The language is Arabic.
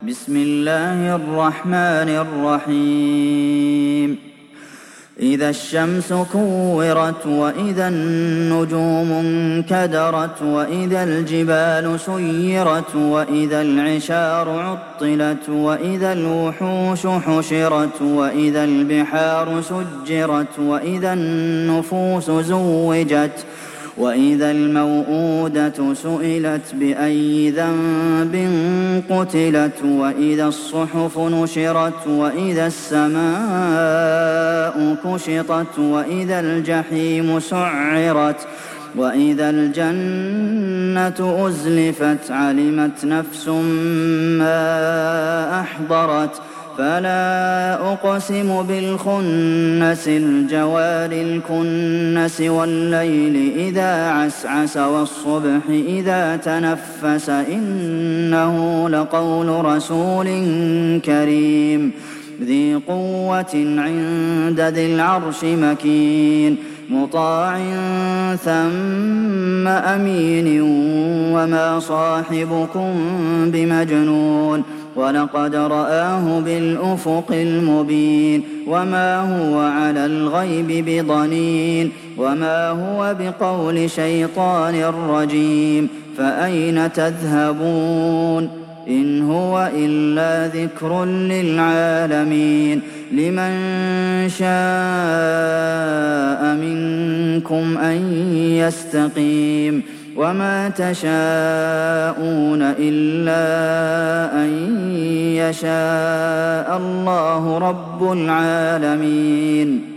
بسم الله الرحمن الرحيم إذا الشمس كورت وإذا النجوم انكدرت وإذا الجبال سيرت وإذا العشار عطلت وإذا الوحوش حشرت وإذا البحار سجرت وإذا النفوس زوجت وإذا الموءودة سئلت بأي ذنب قتلت وإذا الصحف نشرت وإذا السماء كشطت وإذا الجحيم سعرت وإذا الجنة أزلفت علمت نفس ما أحضرت فلا أقسم بالخنس الجوار الكنس والليل إذا عسعس والصبح إذا تنفس إنه لقول رسول كريم ذي قوة عند ذي العرش مكين مطاع ثم أمين وما صاحبكم بمجنون ولقد رآه بالأفق المبين وما هو على الغيب بضنين وما هو بقول شيطان رجيم فأين تذهبون إن هو إلا ذكر للعالمين لمن شاء منكم أن يستقيم وما تشاءون إلا أن يشاء الله رب العالمين